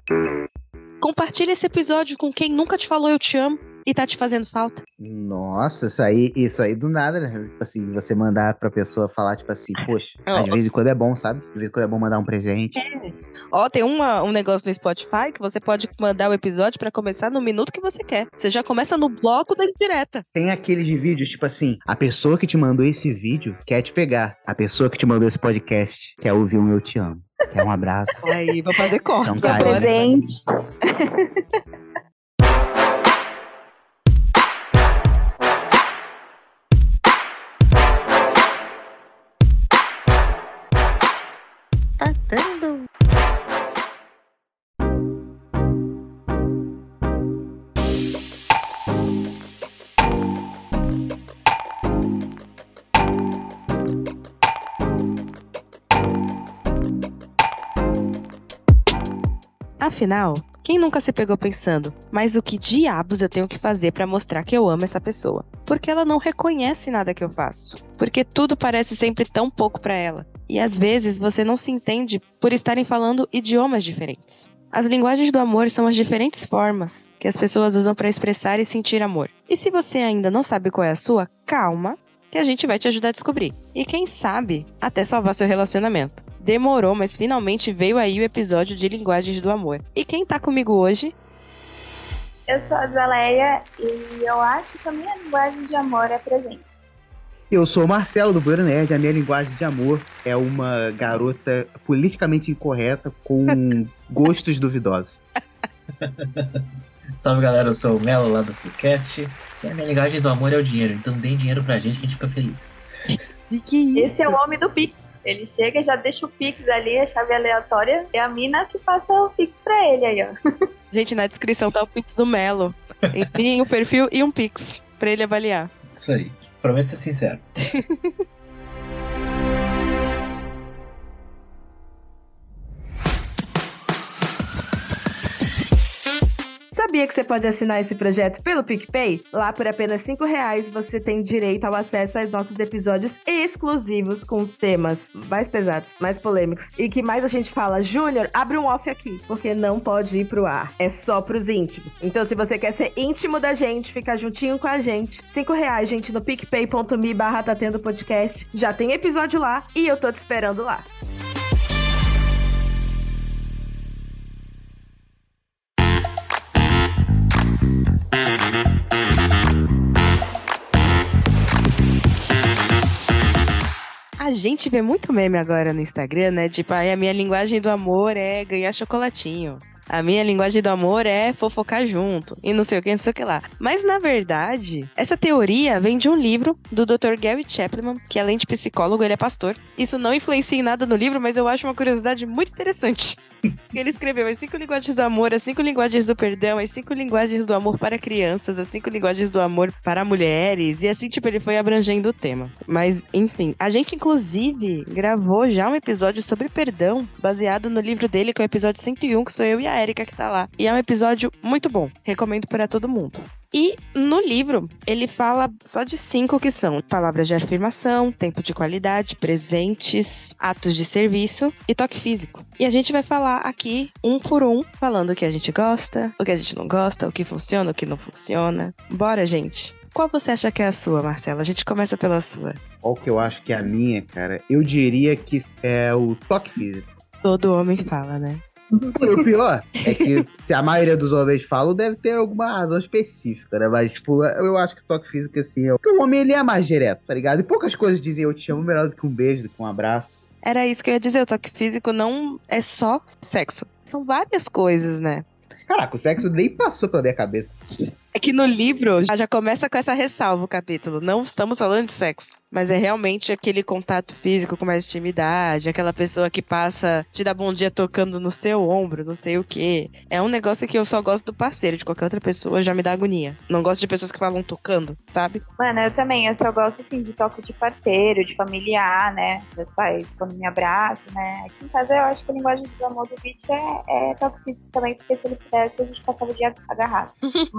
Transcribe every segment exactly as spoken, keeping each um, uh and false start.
Compartilha esse episódio com quem nunca te falou eu te amo e tá te fazendo falta. Nossa, isso aí, isso aí do nada, né? Tipo assim, você mandar pra pessoa falar, tipo assim, poxa, às vezes em quando é bom, sabe? De vez em quando é bom mandar um presente. É. Ó, tem uma, um negócio no Spotify que você pode mandar o episódio pra começar no minuto que você quer. Você já começa no bloco da indireta. Tem aqueles de vídeos, tipo assim, a pessoa que te mandou esse vídeo quer te pegar. A pessoa que te mandou esse podcast quer ouvir um Eu Te Amo. Quer um abraço. Aí, vou fazer cortes Então, cara, agora. Presente. Tá dando. Afinal, quem nunca se pegou pensando, mas o que diabos eu tenho que fazer pra mostrar que eu amo essa pessoa? Porque ela não reconhece nada que eu faço. Porque tudo parece sempre tão pouco pra ela. E às vezes você não se entende por estarem falando idiomas diferentes. As linguagens do amor são as diferentes formas que as pessoas usam pra expressar e sentir amor. E se você ainda não sabe qual é a sua, calma, que a gente vai te ajudar a descobrir. E quem sabe, até salvar seu relacionamento. Demorou, mas finalmente veio aí o episódio de Linguagens do Amor. E quem tá comigo hoje? Eu sou a Zaleia e eu acho que a minha linguagem de amor é presente. Eu sou o Marcelo do Bueiro Nerd. A minha linguagem de amor é uma garota politicamente incorreta com gostos duvidosos. Salve galera, eu sou o Melo lá do podcast. E a minha linguagem do amor é o dinheiro, então deem dinheiro pra gente que a gente fica feliz. E que isso? Esse é o homem do Pix. Ele chega, já deixa o Pix ali, a chave aleatória, e a mina que passa o Pix pra ele aí, ó. Gente, na descrição tá o Pix do Melo. Tem o perfil e um Pix pra ele avaliar. Isso aí, prometo ser sincero. Sabia que você pode assinar esse projeto pelo PicPay? Lá por apenas cinco reais você tem direito ao acesso aos nossos episódios exclusivos com os temas mais pesados, mais polêmicos e que mais a gente fala, Júnior, abre um off aqui, porque não pode ir pro ar, é só pros íntimos. Então se você quer ser íntimo da gente, ficar juntinho com a gente, cinco reais, gente, no picpay.me barra tá tendo podcast, já tem episódio lá e eu tô te esperando lá. A gente vê muito meme agora no Instagram, né? Tipo, aí a minha linguagem do amor é ganhar chocolatinho. A minha linguagem do amor é fofocar junto. E não sei o que, não sei o que lá. Mas, na verdade, essa teoria vem de um livro do doutor Gary Chapman, que além de psicólogo, ele é pastor. Isso não influencia em nada no livro, mas eu acho uma curiosidade muito interessante. Ele escreveu as cinco linguagens do amor, as cinco linguagens do perdão, as cinco linguagens do amor para crianças, as cinco linguagens do amor para mulheres. E assim, tipo, ele foi abrangendo o tema. Mas, enfim, a gente, inclusive, gravou já um episódio sobre perdão, baseado no livro dele, que é o episódio cento e um, que sou eu e a Érica que tá lá. E é um episódio muito bom. Recomendo para todo mundo. E no livro, ele fala só de cinco que são palavras de afirmação, tempo de qualidade, presentes, atos de serviço e toque físico. E a gente vai falar aqui, um por um, falando o que a gente gosta, o que a gente não gosta, o que funciona, o que não funciona. Bora, gente! Qual você acha que é a sua, Marcela? A gente começa pela sua. Qual que eu acho que é a minha, cara? Eu diria que é o toque físico. Todo homem fala, né? O pior é que se a maioria dos homens falam, deve ter alguma razão específica, né? Mas, tipo, eu acho que toque físico, assim, é... porque o homem, ele é mais direto, tá ligado? E poucas coisas dizem eu te amo melhor do que um beijo, do que um abraço. Era isso que eu ia dizer, o toque físico não é só sexo. São várias coisas, né? Caraca, o sexo nem passou pela minha cabeça. É que no livro já começa com essa ressalva o capítulo. Não estamos falando de sexo, mas é realmente aquele contato físico com mais intimidade, aquela pessoa que passa, te dá bom dia tocando no seu ombro, não sei o quê. É um negócio que eu só gosto do parceiro, de qualquer outra pessoa já me dá agonia. Não gosto de pessoas que falam tocando, sabe? Mano, eu também, eu só gosto, assim, de toque de parceiro, de familiar, né? Meus pais, quando me abraçam, né? Aqui em casa eu acho que a linguagem do amor do bicho é, é toque físico também, porque se ele pudesse a gente passava o dia agarrado. Mas,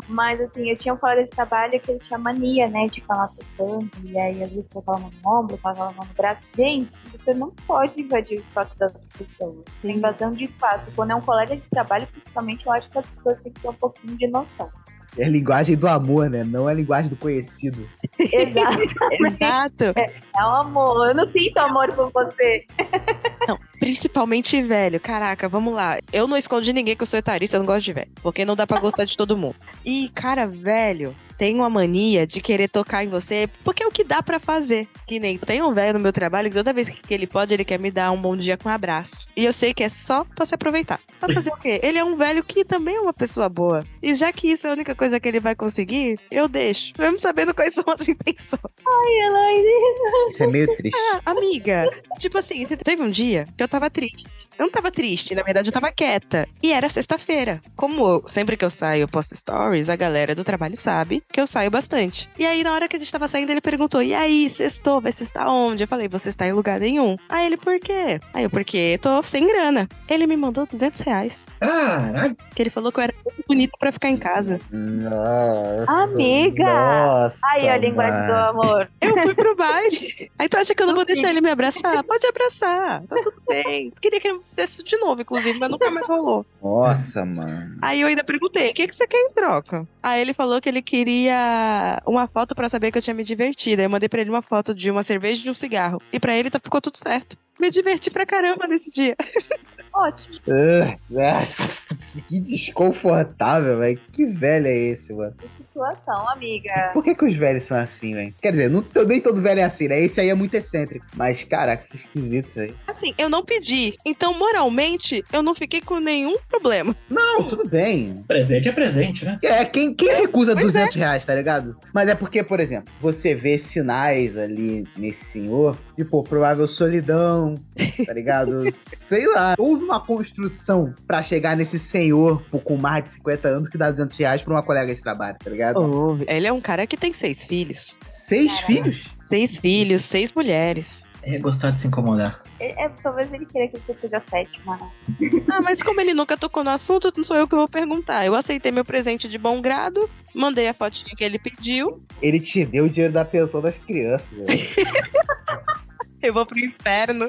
assim, eu tinha um colega de trabalho que ele tinha mania, né, de falar tocando, e aí às vezes colocava a mão no ombro, colocava a mão no braço. Gente, você não pode invadir o espaço das outras pessoas. Tem invasão de espaço. Quando é um colega de trabalho, principalmente, eu acho que as pessoas têm que ter um pouquinho de noção. É a linguagem do amor, né? Não é a linguagem do conhecido. Exato. Exato. É, é um amor. Eu não sinto amor por você. Não, principalmente velho. Caraca, vamos lá. Eu não escondi ninguém que eu sou etarista, eu não gosto de velho. Porque não dá pra gostar de todo mundo. E, cara, velho tem uma mania de querer tocar em você, porque é o que dá pra fazer. Que nem tem um velho no meu trabalho que toda vez que ele pode, ele quer me dar um bom dia com um abraço. E eu sei que é só pra se aproveitar. Pra fazer o quê? Ele é um velho que também é uma pessoa boa. E já que isso é a única coisa que ele vai conseguir, eu deixo. Mesmo sabendo quais são as intenções. Ai, Elaine. Isso é meio triste. Ah, amiga, tipo assim, teve um dia que eu tava triste. Eu não tava triste, na verdade eu tava quieta. E era sexta-feira. Como eu, sempre que eu saio eu posto stories, a galera do trabalho sabe que eu saio bastante. E aí, na hora que a gente tava saindo, ele perguntou, e aí, sextou, vai sextar onde? Eu falei, você está em lugar nenhum. Aí ele, por quê? Aí eu, porque tô sem grana. Ele me mandou duzentos reais. Caralho. Que ele falou que eu era muito bonita pra ficar em casa. Nossa. Amiga. Nossa. Aí, a linguagem do amor. Eu fui pro baile. Aí tu acha que eu não vou deixar ele me abraçar? Pode abraçar, tá tudo bem. Queria que ele me fizesse isso de novo, inclusive, mas nunca mais rolou. Nossa, mano. Aí eu ainda perguntei, o que, que você quer em troca? Aí ele falou que ele queria uma foto pra saber que eu tinha me divertido. Aí eu mandei pra ele uma foto de uma cerveja e de um cigarro. E pra ele tá, ficou tudo certo. Me diverti pra caramba nesse dia. Ótimo. Uh, nossa, que desconfortável, velho. Que velho é esse, mano? Que situação, amiga. Por que que os velhos são assim, velho? Quer dizer, não, nem todo velho é assim, né? Esse aí é muito excêntrico. Mas, caraca, que esquisito isso aí. Assim, eu não pedi. Então, moralmente, eu não fiquei com nenhum problema. Não, tudo bem. Presente é presente, né? É, quem, quem recusa Pois duzentos reais, tá ligado? Mas é porque, por exemplo, você vê sinais ali nesse senhor de, pô, provável solidão, tá ligado? Sei lá. Houve uma construção pra chegar nesse senhor pô, com mais de cinquenta anos que dá duzentos reais pra uma colega de trabalho, tá ligado? Oh, ele é um cara que tem seis filhos. Seis Caramba. filhos? Seis filhos, seis mulheres. É gostar de se incomodar. É, é, talvez ele queira que você seja sétima, né? Ah, mas como ele nunca tocou no assunto, não sou eu que vou perguntar. Eu aceitei meu presente de bom grado, mandei a fotinha que ele pediu. Ele te deu o dinheiro da pensão das crianças, velho. Eu vou pro inferno.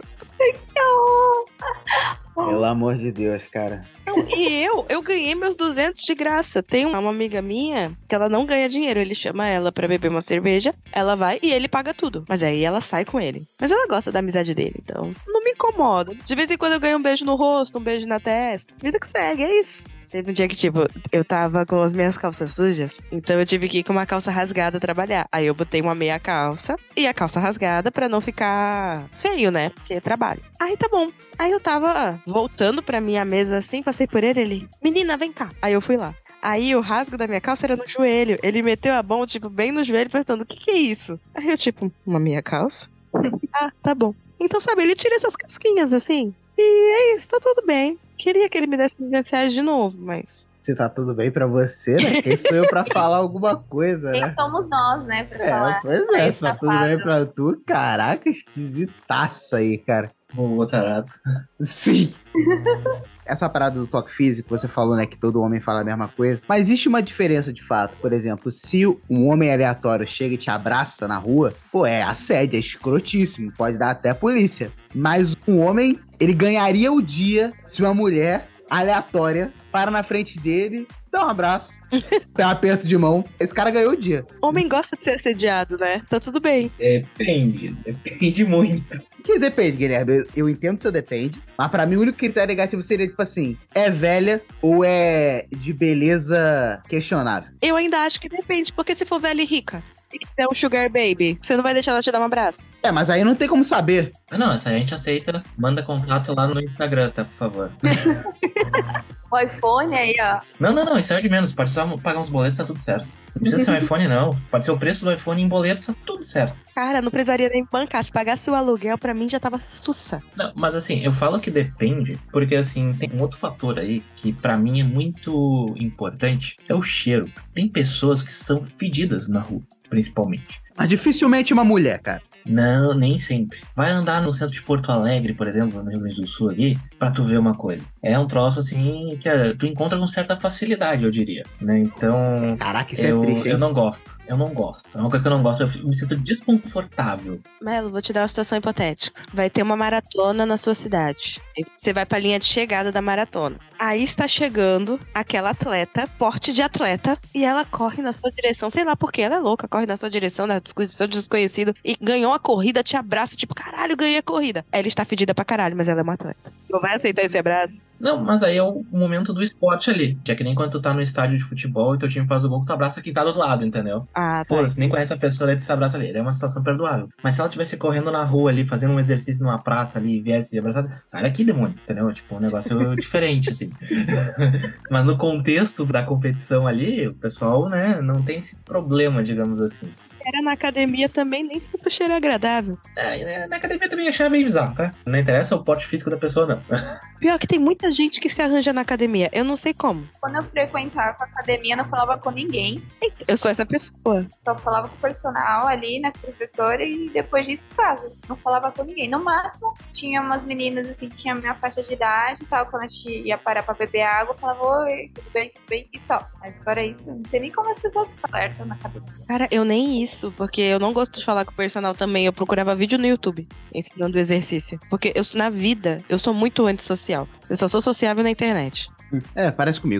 Pelo amor de Deus, cara. E eu, eu ganhei meus duzentos de graça. Tem uma amiga minha que ela não ganha dinheiro. Ele chama ela pra beber uma cerveja, ela vai e ele paga tudo. Mas aí ela sai com ele. Mas ela gosta da amizade dele, então não me incomoda. De vez em quando eu ganho um beijo no rosto, um beijo na testa. Vida que segue, é isso. Teve um dia que, tipo, eu tava com as minhas calças sujas, então eu tive que ir com uma calça rasgada trabalhar. Aí eu botei uma meia calça e a calça rasgada pra não ficar feio, né? Porque é trabalho. Aí tá bom. Aí eu tava voltando pra minha mesa assim, passei por ele, ele... Menina, vem cá. Aí eu fui lá. Aí o rasgo da minha calça era no joelho. Ele meteu a mão, tipo, bem no joelho, perguntando, o que que é isso? Aí eu, tipo, uma meia calça? Ah, tá bom. Então, sabe, ele tira essas casquinhas assim. E é isso, tá tudo bem. Queria que ele me desse duzentos reais de novo, mas... Se tá tudo bem pra você, né? Quem sou eu pra falar alguma coisa, Quem né? somos nós, né, pra É, falar. pois é, Aí, se tá tudo safado. bem pra tu, caraca, esquisitaço aí, cara. O tarado. Sim. Essa parada do toque físico, você falou, né, que todo homem fala a mesma coisa, mas existe uma diferença de fato. Por exemplo, se um homem aleatório chega e te abraça na rua, pô, é assédio, é escrotíssimo, pode dar até polícia. Mas um homem, ele ganharia o dia se uma mulher aleatória para na frente dele, dá um abraço, dá um aperto de mão. Esse cara ganhou o dia. Homem gosta de ser assediado, né? Tá tudo bem. Depende, depende muito. Que depende, Guilherme. Eu, eu entendo o seu depende, mas pra mim o único critério negativo seria, tipo assim, é velha ou é de beleza questionável? Eu ainda acho que depende, porque se for velha e rica e quiser um sugar baby, você não vai deixar ela te dar um abraço? É, mas aí não tem como saber. Ah, não, essa a gente aceita. Manda contato lá no Instagram, tá, por favor. O iPhone aí, ó. Não, não, não, isso é de menos. Pode só pagar uns boletos, tá tudo certo. Não precisa ser um iPhone, não. Pode ser o preço do iPhone em boleto, tá tudo certo. Cara, não precisaria nem bancar. Se pagasse o aluguel, pra mim já tava sussa. Não, mas assim, eu falo que depende, porque assim, tem um outro fator aí que pra mim é muito importante, é o cheiro. Tem pessoas que são fedidas na rua, principalmente. Mas dificilmente uma mulher, cara. Não, nem sempre. Vai andar no centro de Porto Alegre, por exemplo, no Rio Grande do Sul aqui, pra tu ver uma coisa. É um troço assim que é, tu encontra com certa facilidade, eu diria, né? Então, Caraca, isso eu, é triste, hein? eu não gosto. Eu não gosto. É uma coisa que eu não gosto. Eu me sinto desconfortável. Melo, vou te dar uma situação hipotética. Vai ter uma maratona na sua cidade. Você vai pra linha de chegada da maratona. Aí está chegando aquela atleta, porte de atleta, e ela corre na sua direção. Sei lá por quê, ela é louca, corre na sua direção, na seu desconhecido, e ganhou a corrida, te abraça, tipo, caralho, ganhei a corrida. Ela está fedida pra caralho, mas ela é uma atleta. Não vai aceitar esse abraço? Não, mas aí é o momento do esporte ali. Que é que nem quando tu tá no estádio de futebol e teu time faz o gol, tu abraça quem tá do outro lado, entendeu? Ah, tá. Pô, você nem conhece a pessoa, daí tu se abraça ali. É uma situação perdoável. Mas se ela estivesse correndo na rua ali, fazendo um exercício numa praça ali, e viesse abraçar, sai daqui, demônio, entendeu? Tipo, um negócio diferente, assim. Mas no contexto da competição ali, o pessoal, né, não tem esse problema, digamos assim. Era na academia também, nem sempre o cheiro é agradável. É, na academia também achava meio bizarro, tá? Não interessa o porte físico da pessoa, não. Pior que tem muita gente que se arranja na academia. Eu não sei como. Quando eu frequentava a academia, eu não falava com ninguém. Eu sou essa pessoa. Só falava com o personal ali, né, com a professora, e depois disso, casa. Não falava com ninguém. No máximo, tinha umas meninas, assim, que tinham a minha faixa de idade e tal. Quando a gente ia parar pra beber água, eu falava, oi, tudo bem, tudo bem, e só. Mas fora isso, não sei nem como as pessoas flertam na academia. Cara, eu nem isso, porque eu não gosto de falar com o personal também. Eu procurava vídeo no YouTube, ensinando exercício. Porque eu, na vida, eu sou muito antissocial. Eu só sou sociável na internet. É, parece comigo.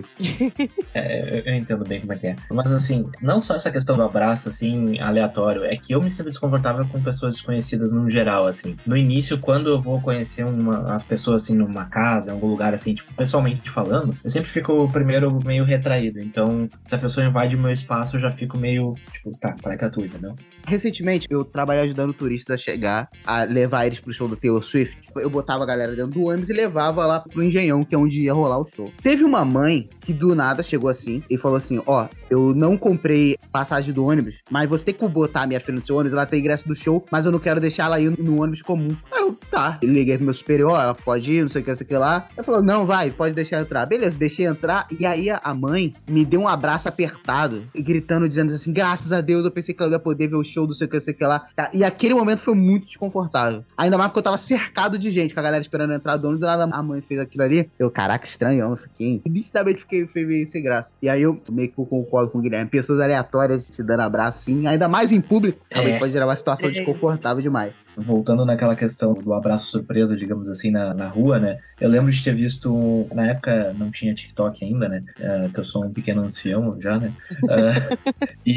É, eu entendo bem como é que é. Mas assim, não só essa questão do abraço, assim, aleatório, é que eu me sinto desconfortável com pessoas desconhecidas no geral, assim. No início, quando eu vou conhecer uma, as pessoas, assim, numa casa, em algum lugar, assim, tipo, pessoalmente falando, eu sempre fico primeiro meio retraído. Então, se a pessoa invade o meu espaço, eu já fico meio, tipo, tá, para que é tu, entendeu? Recentemente, eu trabalhei ajudando turistas a chegar, a levar eles pro show do Taylor Swift. Eu botava a galera dentro do ônibus e levava lá pro Engenhão, que é onde ia rolar o show. Teve uma mãe que do nada chegou assim e falou assim, ó, eu não comprei passagem do ônibus, mas você tem que botar a minha filha no seu ônibus, ela tem ingresso do show, mas eu não quero deixar ela ir no ônibus comum. Aí eu, tá. Eu liguei pro meu superior, ela pode ir, não sei o que, não sei o que lá. Ela falou, não, vai, pode deixar entrar. Beleza, deixei entrar. E aí a mãe me deu um abraço apertado, gritando, dizendo assim, graças a Deus, eu pensei que ela ia poder ver o show do sei o que, não sei o que lá. E aquele momento foi muito desconfortável. Ainda mais porque eu tava cercado de gente, com a galera esperando entrar do ônibus, do nada a mãe fez aquilo ali. Eu, caraca, estranhão isso aqui, hein? E nitidamente fiquei, fiquei meio sem graça. E aí eu meio que concordo com o Guilherme. Pessoas aleatórias te dando abraço, sim, ainda mais em público, É. pode gerar uma situação É. desconfortável demais. Voltando naquela questão do abraço surpresa, digamos assim, na, na rua, né? Eu lembro de ter visto, na época não tinha TikTok ainda, né? Uh, que eu sou um pequeno ancião já, né? Uh,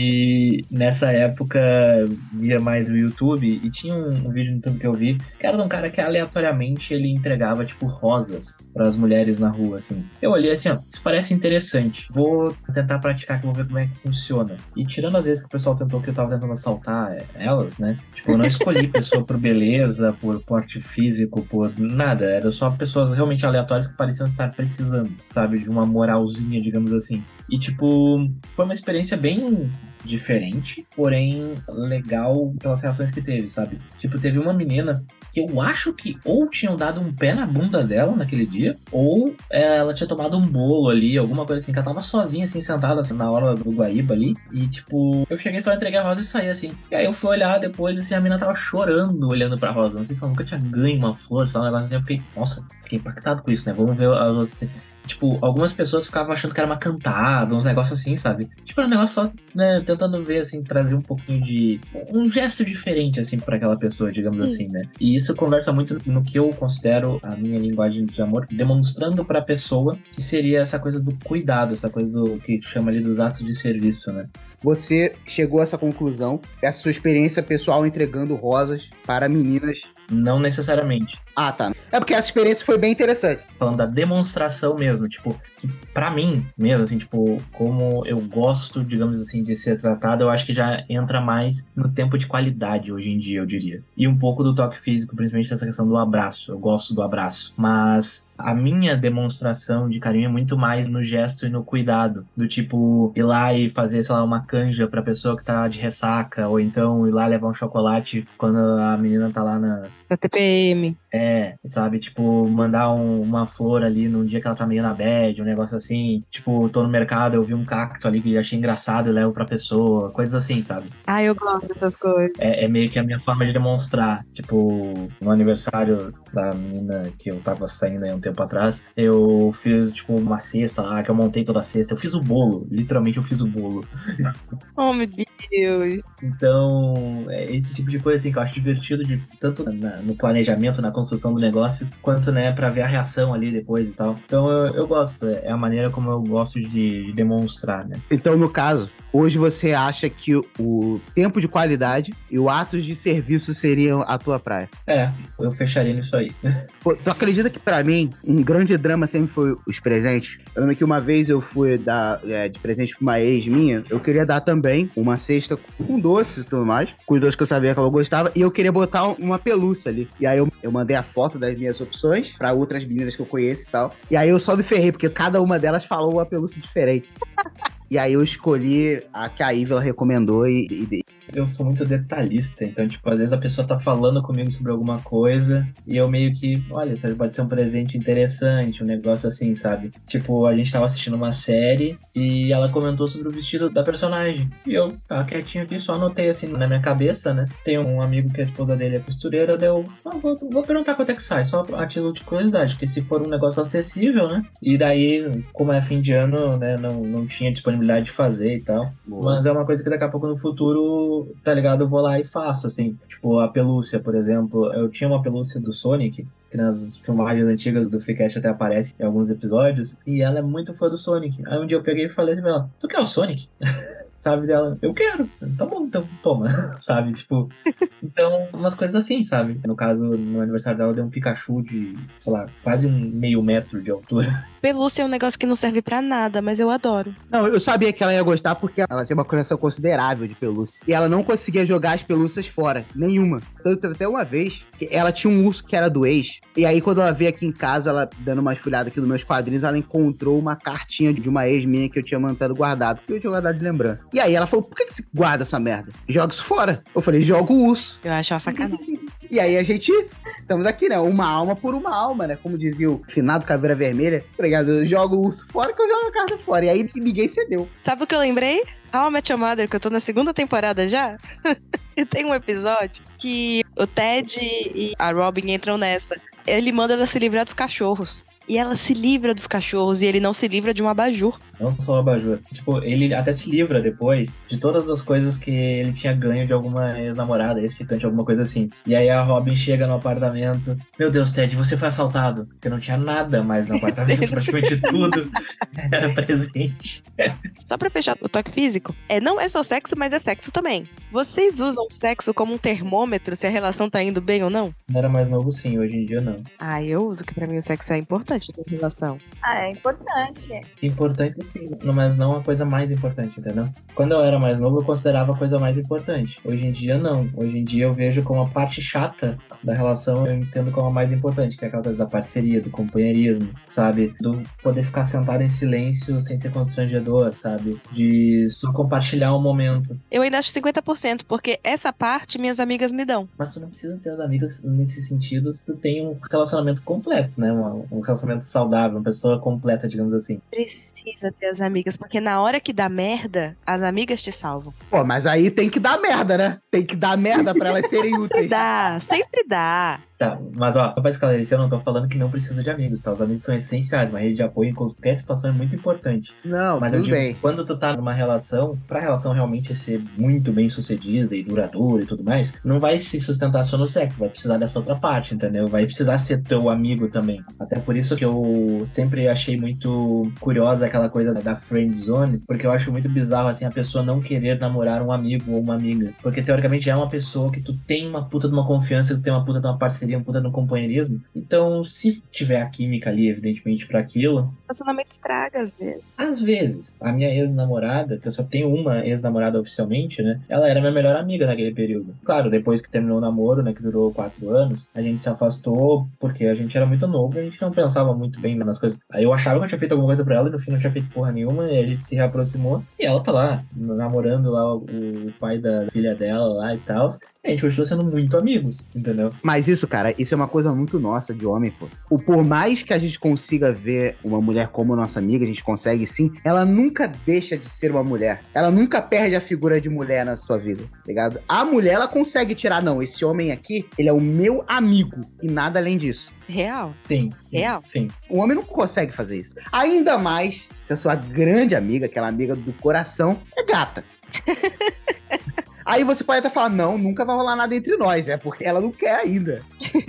e nessa época via mais o YouTube e tinha um, um vídeo no YouTube que eu vi, que era de um cara que aleatoriamente ele entregava, tipo, rosas para as mulheres na rua, assim. Eu olhei assim, ó, isso parece interessante. Vou tentar praticar, que eu vou ver como é que funciona. E tirando as vezes que o pessoal tentou, que eu tava tentando assaltar elas, né? Tipo, eu não escolhi pessoa por beleza, por porte físico, por nada. Era só pessoas realmente aleatórias que pareciam estar precisando, sabe? De uma moralzinha, digamos assim. E, tipo, foi uma experiência bem diferente, porém legal pelas reações que teve, sabe? Tipo, teve uma menina que eu acho que ou tinham dado um pé na bunda dela naquele dia, ou ela tinha tomado um bolo ali, alguma coisa assim, que ela tava sozinha, assim, sentada assim, na hora do Guaíba ali, e tipo, eu cheguei só a entregar a rosa e saí, assim. E aí eu fui olhar depois, assim, a menina tava chorando, olhando pra rosa. Não sei se ela nunca tinha ganho uma flor, sei lá, um negócio assim. Eu fiquei, nossa, fiquei impactado com isso, né? Vamos ver as outras, assim. Tipo, algumas pessoas ficavam achando que era uma cantada, uns negócios assim, sabe? Tipo, era um negócio só, né, tentando ver, assim, trazer um pouquinho de... um gesto diferente, assim, pra aquela pessoa, digamos Sim. assim, né? E isso conversa muito no que eu considero a minha linguagem de amor, demonstrando pra pessoa que seria essa coisa do cuidado, essa coisa do que chama ali dos atos de serviço, né? Você chegou a essa conclusão, essa sua experiência pessoal entregando rosas para meninas. Não necessariamente. Ah, tá. É porque essa experiência foi bem interessante. Falando da demonstração mesmo, tipo, que pra mim mesmo, assim, tipo, como eu gosto, digamos assim, de ser tratado, eu acho que já entra mais no tempo de qualidade hoje em dia, eu diria. E um pouco do toque físico, principalmente nessa questão do abraço. Eu gosto do abraço. Mas A minha demonstração de carinho é muito mais no gesto e no cuidado. Do tipo, ir lá e fazer, sei lá, uma canja pra pessoa que tá de ressaca. Ou então ir lá levar um chocolate quando a menina tá lá na... Na T P M. É, sabe? Tipo, mandar um- uma flor ali num dia que ela tá meio na bad, um negócio assim. Tipo, tô no mercado, eu vi um cacto ali que achei engraçado e levo pra pessoa. Coisas assim, sabe? Ah, eu gosto dessas coisas. É, é meio que a minha forma de demonstrar. Tipo, no aniversário da menina que eu tava saindo aí um tempo atrás, eu fiz, tipo, uma cesta lá, que eu montei toda a cesta. Eu fiz o bolo, literalmente eu fiz o bolo. Oh, meu Deus. Então, é esse tipo de coisa assim que eu acho divertido, de, tanto na- no planejamento, na construção do negócio, quanto, né, pra ver a reação ali depois e tal. Então, eu, eu gosto, é é a maneira como eu gosto de, de demonstrar, né? Então, no caso, hoje você acha que o tempo de qualidade e o ato de serviço seriam a tua praia? É, eu fecharia nisso aí. Pô, tu acredita que pra mim, um grande drama sempre foi os presentes? Eu lembro que uma vez eu fui dar é, de presente pra uma ex minha, eu queria dar também uma cesta com doces e tudo mais, com os doces que eu sabia que ela gostava, e eu queria botar uma pelúcia ali. E aí eu, eu mandei a foto das minhas opções pra outras meninas que eu conheço e tal. E aí eu só me ferrei, porque cada uma delas falou uma pelúcia diferente. E aí eu escolhi a que a Ivy ela recomendou e, e dei. Eu sou muito detalhista, então, tipo, às vezes a pessoa tá falando comigo sobre alguma coisa e eu meio que, olha, isso pode ser um presente interessante, um negócio assim, sabe? Tipo, a gente tava assistindo uma série e ela comentou sobre o vestido da personagem. E eu, tava quietinho aqui, só anotei assim na minha cabeça, né? Tem um amigo que a esposa dele é costureira, deu, ah, vou, vou perguntar quanto é que sai, só a título de curiosidade, porque se for um negócio acessível, né? E daí, como é fim de ano, né, não, não tinha disponibilidade de fazer e tal. Boa. Mas é uma coisa que daqui a pouco no futuro, tá ligado, eu vou lá e faço, assim. Tipo, a pelúcia, por exemplo. Eu tinha uma pelúcia do Sonic, que nas filmagens antigas do Freecast até aparece em alguns episódios, e ela é muito fã do Sonic. Aí um dia eu peguei e falei assim pra ela, tu quer o Sonic? Sabe, dela, eu quero. Tá bom, então toma. Sabe, tipo... Então, umas coisas assim, sabe? No caso, no aniversário dela, deu um Pikachu de, sei lá, quase um meio metro de altura. Pelúcia é um negócio que não serve pra nada, mas eu adoro. Não, eu sabia que ela ia gostar porque ela tinha uma coleção considerável de pelúcia. E ela não conseguia jogar as pelúcias fora, nenhuma. Tanto até uma vez que ela tinha um urso que era do ex. E aí, quando ela veio aqui em casa, ela dando uma esfolhada aqui nos meus quadrinhos, ela encontrou uma cartinha de uma ex minha que eu tinha mantado guardado. Que eu tinha guardado de lembrança. E aí ela falou, por que que você guarda essa merda? Joga isso fora. Eu falei, joga o urso. Eu acho uma sacanagem. E aí a gente, estamos aqui, né? Uma alma por uma alma, né? Como dizia o finado Caveira Vermelha. Obrigado, eu jogo o urso fora que eu jogo a carta fora. E aí que ninguém cedeu. Sabe o que eu lembrei? How I Met Your Mother, que eu tô na segunda temporada já. E tem um episódio que o Ted e a Robin entram nessa. Ele manda ela se livrar dos cachorros. E ela se livra dos cachorros e ele não se livra de um abajur. Não só o abajur. Tipo, ele até se livra depois de todas as coisas que ele tinha ganho de alguma ex-namorada, ex-ficante, alguma coisa assim. E aí a Robin chega no apartamento. Meu Deus, Ted, você foi assaltado. Porque não tinha nada mais no apartamento, praticamente tudo era presente. Só pra fechar o toque físico, é, não é só sexo, mas é sexo também. Vocês usam sexo como um termômetro se a relação tá indo bem ou não? Não era mais novo sim, hoje em dia não. Ah, eu uso, que pra mim o sexo é importante na relação. Ah, é importante. É. Importante sim, mas não a coisa mais importante, entendeu? Quando eu era mais novo, eu considerava a coisa mais importante. Hoje em dia, não. Hoje em dia, eu vejo como a parte chata da relação, eu entendo como a mais importante, que é aquela coisa da parceria, do companheirismo, sabe? Do poder ficar sentado em silêncio sem ser constrangedor, sabe? De só compartilhar um momento. Eu ainda acho cinquenta por cento, porque essa parte minhas amigas me dão. Mas tu não precisa ter as amigas nesse sentido se tu tem um relacionamento completo, né? Um, um relacionamento saudável, uma pessoa completa, digamos assim. Precisa ter as amigas, porque na hora que dá merda, as amigas te salvam. Pô, mas aí tem que dar merda, né? Tem que dar merda pra elas serem úteis. Dá, sempre dá. Tá, mas ó, só pra esclarecer, eu não tô falando que não precisa de amigos, tá? Os amigos são essenciais, uma rede de apoio em qualquer situação é muito importante. Não, Mas eu tudo digo, bem. quando tu tá numa relação, pra relação realmente ser muito bem sucedida e duradoura e tudo mais, não vai se sustentar só no sexo, vai precisar dessa outra parte, entendeu? Vai precisar ser teu amigo também. Até por isso que eu sempre achei muito curiosa aquela coisa da friend zone, porque eu acho muito bizarro, assim, a pessoa não querer namorar um amigo ou uma amiga. Porque teoricamente é uma pessoa que tu tem uma puta de uma confiança, que tu tem uma puta de uma parceria seria um puta no companheirismo. Então, se tiver a química ali, evidentemente, pra aquilo... O relacionamento estraga, às vezes. Às vezes. A minha ex-namorada, que eu só tenho uma ex-namorada oficialmente, né? Ela era minha melhor amiga naquele período. Claro, depois que terminou o namoro, né? Que durou quatro anos, a gente se afastou porque a gente era muito novo e a gente não pensava muito bem nas coisas. Aí eu achava que eu tinha feito alguma coisa pra ela e no fim não tinha feito porra nenhuma, e a gente se reaproximou e ela tá lá, namorando lá o, o pai da filha dela lá e tal. E a gente continua sendo muito amigos, entendeu? Mas isso, cara, isso é uma coisa muito nossa de homem, pô. O por mais que a gente consiga ver uma mulher como nossa amiga, a gente consegue sim, ela nunca deixa de ser uma mulher. Ela nunca perde a figura de mulher na sua vida, tá ligado? A mulher, ela consegue tirar, não, esse homem aqui, ele é o meu amigo e nada além disso. Real. Sim, sim. Real. Sim. O homem não consegue fazer isso. Ainda mais se a sua grande amiga, aquela amiga do coração, é gata. Aí você pode até falar, não, nunca vai rolar nada entre nós, é porque ela não quer ainda.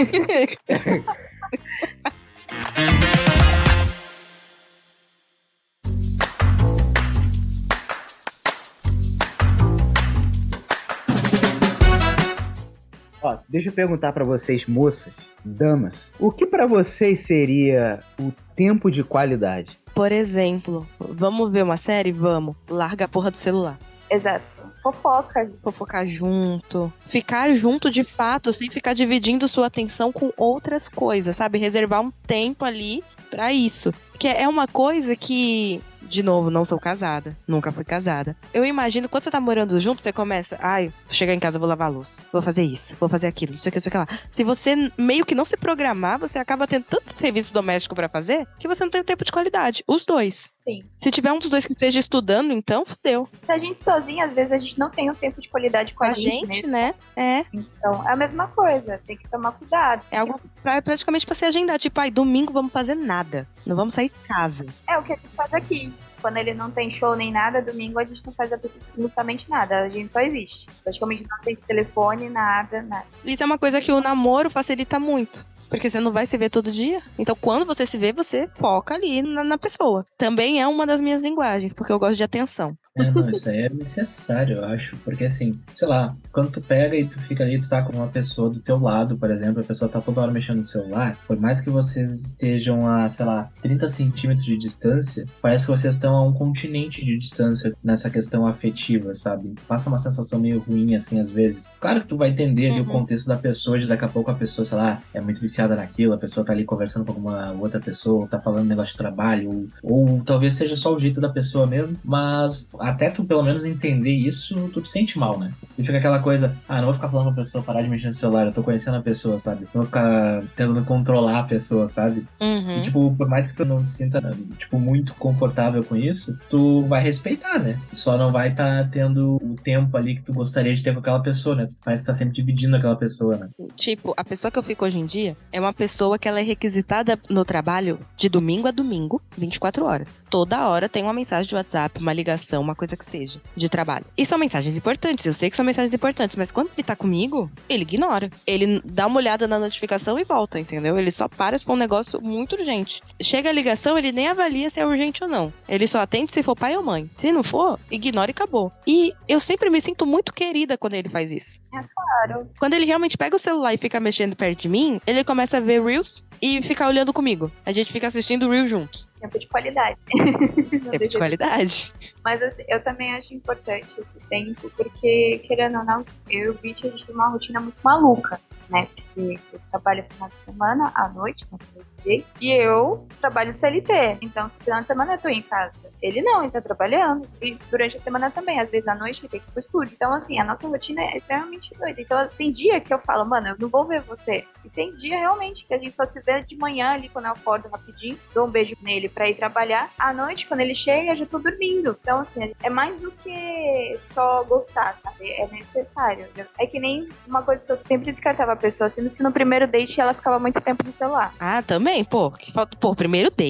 Ó, deixa eu perguntar pra vocês, moças, damas, o que pra vocês seria o tempo de qualidade? Por exemplo, vamos ver uma série? Vamos. Larga a porra do celular. Exato. Fofoca. Fofocar junto. Ficar junto de fato, sem ficar dividindo sua atenção com outras coisas, sabe? Reservar um tempo ali pra isso. Que é uma coisa que... De novo, não sou casada. Nunca fui casada. Eu imagino, quando você tá morando junto, você começa... Ai, vou chegar em casa, vou lavar a louça. Vou fazer isso, vou fazer aquilo, não sei o que, não sei o que lá. Se você meio que não se programar, você acaba tendo tanto serviço doméstico pra fazer, que você não tem tempo de qualidade. Os dois. Sim. Se tiver um dos dois que esteja estudando, então, fodeu. Se a gente sozinha, às vezes a gente não tem um tempo de qualidade com a, A gente, gente, mesmo. né? É. Então, é a mesma coisa. Tem que tomar cuidado. É algo pra, praticamente pra se agendar. Tipo, ai, domingo vamos fazer nada. Não vamos sair de casa. É o que a gente faz aqui. Quando ele não tem show nem nada, domingo a gente não faz absolutamente nada. A gente só existe. Praticamente não tem telefone, nada, nada. Isso é uma coisa que o namoro facilita muito. Porque você não vai se ver todo dia. Então, quando você se vê, você foca ali na, na pessoa. Também é uma das minhas linguagens, porque eu gosto de atenção. É, não, isso aí é necessário, eu acho. Porque assim, sei lá, quando tu pega e tu fica ali, tu tá com uma pessoa do teu lado, por exemplo, a pessoa tá toda hora mexendo no celular, por mais que vocês estejam a, sei lá, trinta centímetros de distância, parece que vocês estão a um continente de distância nessa questão afetiva, sabe? Passa uma sensação meio ruim, assim, às vezes. Claro que tu vai entender ali Uhum. o contexto da pessoa, de daqui a pouco a pessoa, sei lá, é muito viciada naquilo, a pessoa tá ali conversando com alguma outra pessoa, tá falando negócio de trabalho, ou, ou talvez seja só o jeito da pessoa mesmo, mas até tu pelo menos entender isso, tu te sente mal, né? E fica aquela coisa, ah, não vou ficar falando pra pessoa parar de mexer no celular, eu tô conhecendo a pessoa, sabe? Não vou ficar tentando controlar a pessoa, sabe? Uhum. E, tipo, por mais que tu não te sinta, tipo, muito confortável com isso, tu vai respeitar, né? Só não vai estar tá tendo o tempo ali que tu gostaria de ter com aquela pessoa, né? Tu vai estar sempre dividindo aquela pessoa, né? Tipo, a pessoa que eu fico hoje em dia é uma pessoa que ela é requisitada no trabalho de domingo a domingo, vinte e quatro horas. Toda hora tem uma mensagem de WhatsApp, uma ligação, uma coisa que seja, de trabalho. E são mensagens importantes, eu sei que são mensagens importantes, mas quando ele tá comigo, ele ignora. Ele dá uma olhada na notificação e volta, entendeu? Ele só para se for um negócio muito urgente. Chega a ligação, ele nem avalia se é urgente ou não. Ele só atende se for pai ou mãe. Se não for, ignora e acabou. E eu sempre me sinto muito querida quando ele faz isso. Claro. Quando ele realmente pega o celular e fica mexendo perto de mim, ele começa a ver Reels e fica olhando comigo. A gente fica assistindo Reels juntos. Tempo de qualidade. Tempo de qualidade. Mas assim, eu também acho importante esse tempo, porque, querendo ou não, eu e o Beach, a gente tem uma rotina muito maluca, né? Porque eu trabalho final de semana, à noite, como eu disse, e eu trabalho C L T. Então, se final de semana eu tô em casa, ele não, ele tá trabalhando. E durante a semana também, às vezes à noite ele tem que ir pro estúdio. Então, assim, a nossa rotina é extremamente doida. Então, tem dia que eu falo, mano, eu não vou ver você. E tem dia, realmente, que a gente só se vê de manhã ali, quando eu acordo rapidinho, dou um beijo nele pra ir trabalhar. À noite, quando ele chega, eu já tô dormindo. Então, assim, é mais do que só gostar, sabe? É necessário. É que nem uma coisa que eu sempre descartava a pessoa, assim, se no primeiro date ela ficava muito tempo no celular. Ah, também, pô. Que falta, pô, primeiro date.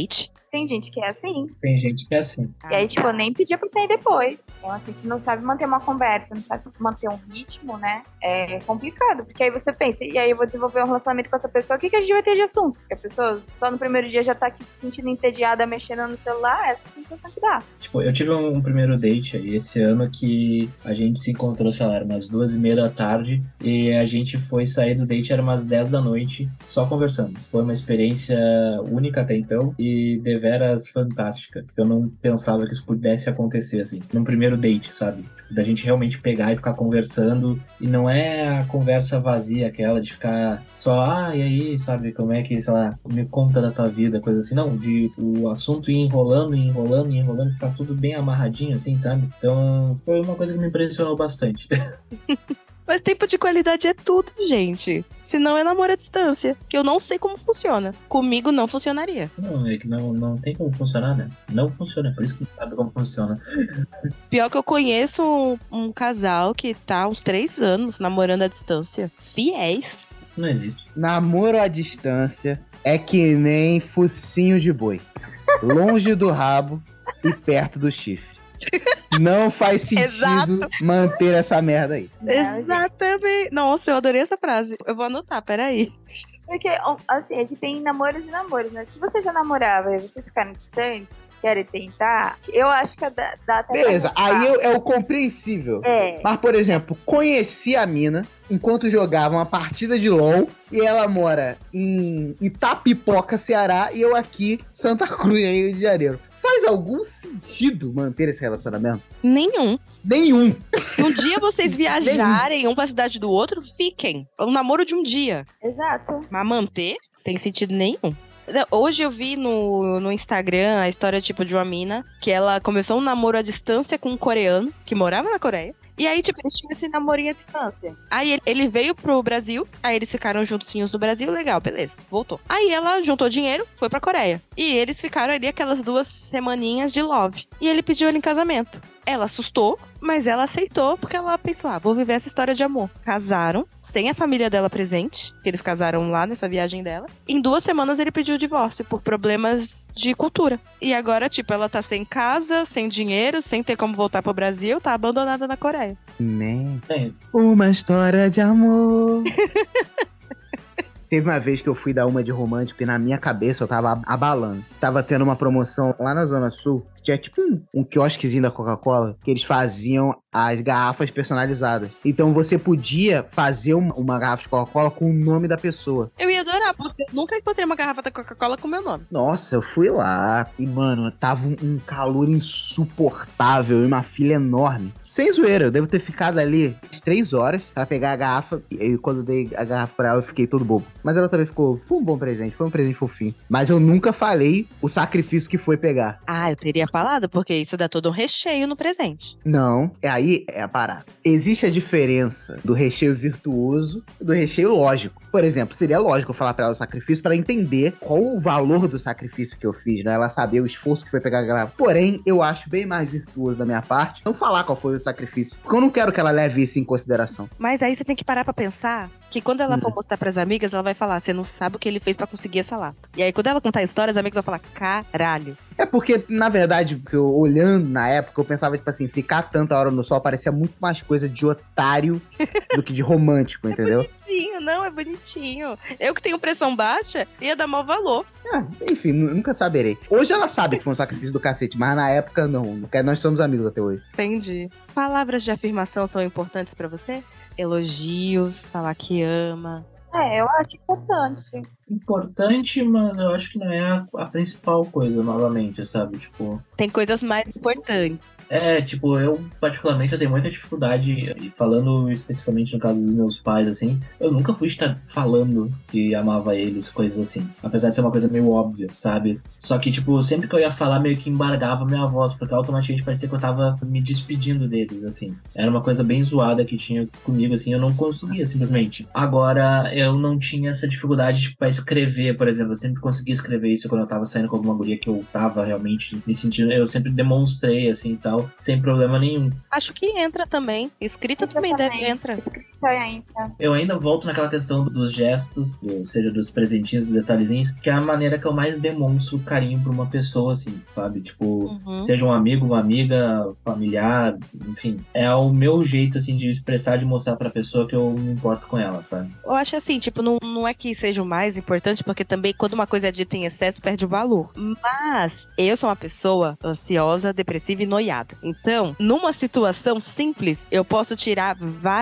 tem gente que é assim. Tem gente que é assim. E aí, tipo, eu nem pedia pra sair depois. Então, assim, se não sabe manter uma conversa, não sabe manter um ritmo, né? É complicado. Porque aí você pensa, e aí eu vou desenvolver um relacionamento com essa pessoa, o que, que a gente vai ter de assunto? Porque a pessoa só no primeiro dia já tá aqui se sentindo entediada, mexendo no celular, essa é a sensação que dá. Tipo, eu tive um, um primeiro date aí esse ano que a gente se encontrou, sei lá, era umas duas e meia da tarde e a gente foi sair do date, era umas dez da noite, só conversando. Foi uma experiência única até então e deveras fantástica. Eu não pensava que isso pudesse acontecer, assim, num primeiro date, sabe? Da gente realmente pegar e ficar conversando. E não é a conversa vazia, aquela de ficar só, ah, e aí, sabe, como é que, sei lá, me conta da tua vida, coisa assim. Não, de o assunto ir enrolando, enrolando, enrolando, ficar tudo bem amarradinho, assim, sabe? Então, foi uma coisa que me impressionou bastante. Mas tempo de qualidade é tudo, gente. Senão é namoro à distância. Que eu não sei como funciona. Comigo não funcionaria. Não, é que não, não tem como funcionar, né? Não funciona, por isso que não sabe como funciona. Pior que eu conheço um, um casal que tá há uns três anos namorando à distância. Fiéis. Isso não existe. Namoro à distância é que nem focinho de boi. Longe do rabo e perto do chifre. Não faz sentido Exato. manter essa merda aí. Exatamente. Nossa, eu adorei essa frase. Eu vou anotar, peraí. Porque, assim, é que tem namoros e namoros, né? Se você já namorava e vocês ficaram distantes, querem tentar, eu acho que dá, dá até Beleza, pra aí eu- é o compreensível. É. Mas, por exemplo, conheci a mina enquanto jogava uma partida de LOL e ela mora em Itapipoca, Ceará, e eu aqui, Santa Cruz, Rio de Janeiro. Faz algum sentido manter esse relacionamento? Nenhum. Nenhum. Se um dia vocês viajarem um pra cidade do outro, fiquem. É um namoro de um dia. Exato. Mas manter, tem sentido nenhum. Hoje eu vi no, no Instagram a história tipo de uma mina que ela começou um namoro à distância com um coreano que morava na Coreia. E aí, tipo, eles tinham esse namorinho à distância. Aí ele, ele veio pro Brasil, aí eles ficaram juntinhos no Brasil, legal, beleza, voltou. Aí ela juntou dinheiro, foi pra Coreia. E eles ficaram ali aquelas duas semaninhas de love. E ele pediu ela em casamento. Ela assustou, mas ela aceitou porque ela pensou, ah, vou viver essa história de amor. Casaram, sem a família dela presente, que eles casaram lá nessa viagem dela. Em duas semanas ele pediu o divórcio por problemas de cultura. E agora, tipo, ela tá sem casa, sem dinheiro, sem ter como voltar pro Brasil, tá abandonada na Coreia. Man. É, Uma história de amor. Teve uma vez que eu fui dar uma de romântico e na minha cabeça eu tava abalando. Tava tendo uma promoção lá na Zona Sul. Tinha tipo um, um quiosquezinho da Coca-Cola que eles faziam as garrafas personalizadas. Então você podia fazer uma, uma garrafa de Coca-Cola com o nome da pessoa. Eu ia adorar, porque eu nunca encontrei uma garrafa da Coca-Cola com meu nome. Nossa, eu fui lá e, mano, tava um, um calor insuportável e uma fila enorme. Sem zoeira, eu devo ter ficado ali três horas pra pegar a garrafa. E aí, quando eu dei a garrafa pra ela, eu fiquei todo bobo. Mas ela também ficou, foi um bom presente, foi um presente fofinho. Mas eu nunca falei o sacrifício que foi pegar. Ah, eu teria falado, porque isso dá todo um recheio no presente. Não, é aí é a parada. Existe a diferença do recheio virtuoso e do recheio lógico. Por exemplo, seria lógico eu falar pra ela o sacrifício pra ela entender qual o valor do sacrifício que eu fiz, né? Ela saber o esforço que foi pegar a garrafa. Porém, eu acho bem mais virtuoso da minha parte não falar qual foi o sacrifício, porque eu não quero que ela leve isso em consideração. Mas aí você tem que parar pra pensar que quando ela Hum. for mostrar pras amigas, ela vai falar, você não sabe o que ele fez pra conseguir essa lata. E aí, quando ela contar a história, as amigas vão falar, caralho. É porque, na verdade, que eu, olhando na época, eu pensava, tipo assim, ficar tanta hora no sol parecia muito mais coisa de otário do que de romântico, entendeu? Bonitinho, não, é bonitinho. Eu que tenho pressão baixa, ia dar mau valor. Ah, enfim, nu- nunca saberei. Hoje ela sabe que foi um sacrifício do cacete, mas na época não, porque nós somos amigos até hoje. Entendi. Palavras de afirmação são importantes pra você? Elogios, falar que ama. É, eu acho importante. importante, mas eu acho que não é a, a principal coisa, novamente, sabe? Tipo, Tem coisas mais importantes. é, tipo, eu particularmente eu tenho muita dificuldade, e falando especificamente no caso dos meus pais, assim, eu nunca fui estar falando que amava eles, coisas assim. Apesar de ser uma coisa meio óbvia, sabe? Só que, tipo, sempre que eu ia falar, meio que embargava a minha voz, porque automaticamente parecia que eu tava me despedindo deles, assim. Era uma coisa bem zoada que tinha comigo, assim, eu não conseguia, simplesmente. Agora, eu não tinha essa dificuldade, tipo, pra escrever, por exemplo. Eu sempre conseguia escrever isso quando eu tava saindo com alguma guria que eu tava realmente me sentindo, eu sempre demonstrei, assim, e tal, sem problema nenhum. Acho que entra também. Escrita Entra também também. deve entra. ainda. Eu ainda volto naquela questão dos gestos, ou seja, dos presentinhos, dos detalhezinhos, que é a maneira que eu mais demonstro carinho pra uma pessoa, assim, sabe? Tipo, Uhum. seja um amigo, uma amiga, familiar, enfim. É o meu jeito, assim, de expressar, de mostrar pra pessoa que eu me importo com ela, sabe? Eu acho assim, tipo, não, não é que seja o mais importante, porque também quando uma coisa é dita em excesso, perde o valor. Mas eu sou uma pessoa ansiosa, depressiva e noiada. Então, numa situação simples, eu posso tirar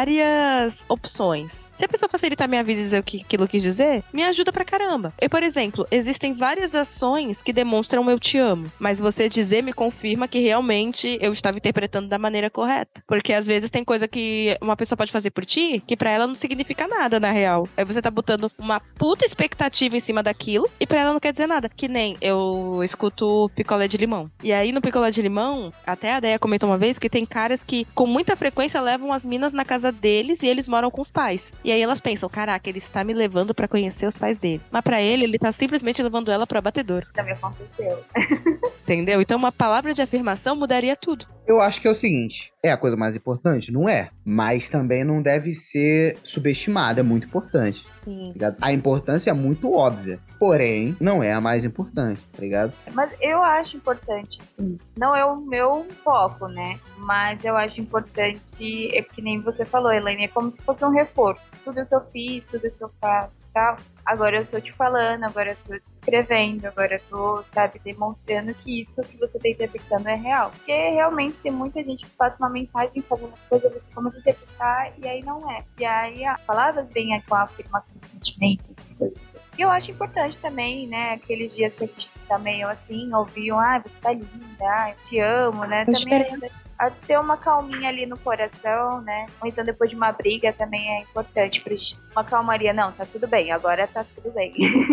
várias opções. Se a pessoa facilitar minha vida e dizer o que aquilo quis dizer, me ajuda pra caramba. Eu, por exemplo, existem várias ações que demonstram eu te amo, mas você dizer me confirma que realmente eu estava interpretando da maneira correta. Porque às vezes tem coisa que uma pessoa pode fazer por ti que pra ela não significa nada, na real. Aí você tá botando uma puta expectativa em cima daquilo e pra ela não quer dizer nada. Que nem eu escuto picolé de limão. E aí no picolé de limão, até a Deia comentou uma vez que tem caras que com muita frequência levam as minas na casa deles e eles moram com os pais. E aí elas pensam, caraca, ele está me levando pra conhecer os pais dele. Mas pra ele, ele tá simplesmente levando ela pro abatedouro. Também aconteceu. Entendeu? Então uma palavra de afirmação mudaria tudo. Eu acho que é o seguinte, é a coisa mais importante? Não é. Mas também não deve ser subestimada, é muito importante. Sim. Tá ligado? A importância é muito óbvia, porém, não é a mais importante, tá ligado? Mas eu acho importante, sim. Não é o meu foco, né? Mas eu acho importante, é que nem você falou, Elaine, é como se fosse um reforço. Tudo que eu fiz, tudo que eu faço e tal. Agora eu tô te falando, agora eu tô te escrevendo, agora eu tô, sabe, demonstrando que isso que você tá interpretando é real. Porque realmente tem muita gente que passa uma mensagem fazendo uma coisa, você começa a interpretar e aí não é. E aí as palavras vêm com a afirmação do sentimento, essas coisas. E eu acho importante também, né, aqueles dias que a gente tá meio assim, ouviam, ah, você tá linda, ah, eu te amo, né? Faz Também diferença. a ter uma calminha ali no coração, né? Ou então depois de uma briga também é importante pra gente. Uma calmaria, não, tá tudo bem, agora tá tudo bem.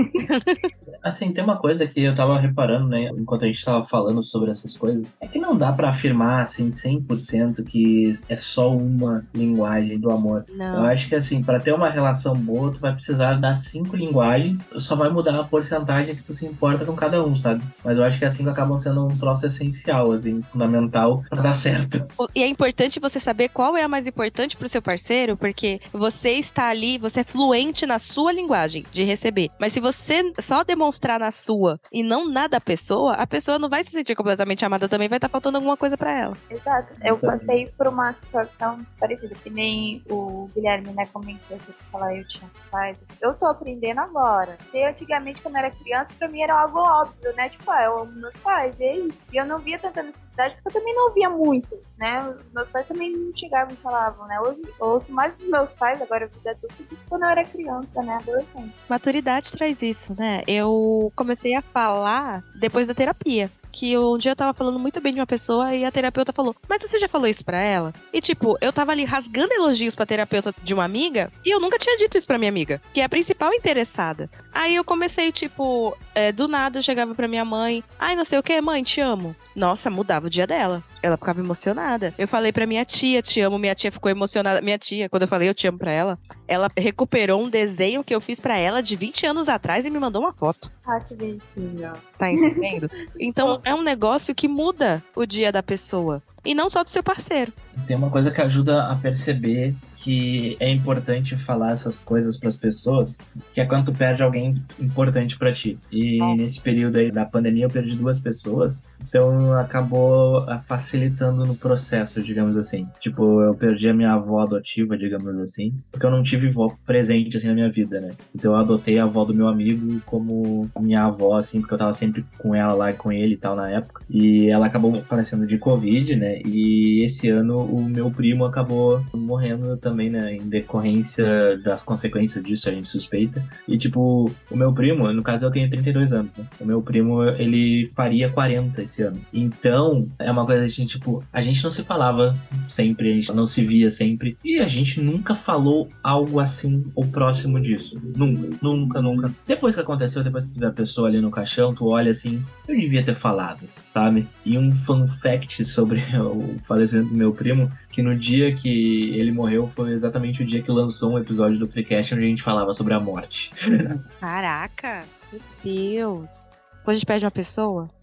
Assim, tem uma coisa que eu tava reparando, né, enquanto a gente tava falando sobre essas coisas, é que não dá pra afirmar, assim, cem por cento que é só uma linguagem do amor. Não. Eu acho que, assim, pra ter uma relação boa, tu vai precisar dar cinco linguagens, só vai mudar a porcentagem que tu se importa com cada um, sabe? Mas eu acho que as cinco acabam sendo um troço essencial, assim, fundamental pra dar certo. E é importante você saber qual é a mais importante pro seu parceiro, porque você está ali, você é fluente na sua linguagem de receber. Mas se você só demonstrar na sua e não na da pessoa, a pessoa não vai se sentir completamente amada também, vai estar faltando alguma coisa pra ela. Exato. Eu passei por uma situação parecida, que nem o Guilherme, né, comentou, você falar eu tinha pais. Eu tô aprendendo agora. Porque antigamente, quando eu era criança, pra mim era algo óbvio, né? Tipo, ah, eu amo meus pais, e é isso. E eu não via tanta necessidade, porque eu também não via muito, né? Os meus pais também não chegavam e falavam, né? Hoje eu ouço mais dos meus pais, agora vida adulta, do que quando eu era criança, né? Adolescente. Maturidade traz isso, né? Eu comecei a falar depois da terapia. Que um dia eu tava falando muito bem de uma pessoa e a terapeuta falou, mas você já falou isso pra ela? E tipo, eu tava ali rasgando elogios pra terapeuta de uma amiga e eu nunca tinha dito isso pra minha amiga, que é a principal interessada. Aí eu comecei, tipo, é, do nada eu chegava pra minha mãe, ai, não sei o que, mãe, te amo. Nossa, mudava o dia dela. Ela ficava emocionada. Eu falei pra minha tia, te amo, minha tia ficou emocionada. Minha tia, quando eu falei eu te amo pra ela, ela recuperou um desenho que eu fiz pra ela de vinte anos atrás e me mandou uma foto. Ah, que bonitinho. Tá entendendo? Então é um negócio que muda o dia da pessoa. E não só do seu parceiro. Tem uma coisa que ajuda a perceber que é importante falar essas coisas pras pessoas, que é quando tu perde alguém importante pra ti. E Nossa. Nesse período aí da pandemia eu perdi duas pessoas, então acabou facilitando no processo, digamos assim. Tipo, eu perdi a minha avó adotiva, digamos assim, porque eu não tive avó presente assim na minha vida, né? Então eu adotei a avó do meu amigo como minha avó, assim, porque eu tava sempre com ela lá e com ele e tal na época. E ela acabou falecendo de Covid, né? E esse ano o meu primo acabou morrendo também, né, em decorrência das consequências disso, a gente suspeita. E, tipo, o meu primo, no caso eu tenho trinta e dois anos, né? O meu primo, ele faria quarenta esse ano. Então, é uma coisa assim, tipo, a gente não se falava sempre, a gente não se via sempre, e a gente nunca falou algo assim ou próximo disso. Nunca, nunca, nunca. Depois que aconteceu, depois que tu vê a pessoa ali no caixão, tu olha assim, eu devia ter falado, sabe? E um fun fact sobre o falecimento do meu primo, que no dia que ele morreu foi exatamente o dia que lançou um episódio do Freecast onde a gente falava sobre a morte. Caraca, meu Deus. Quando a gente perde uma pessoa,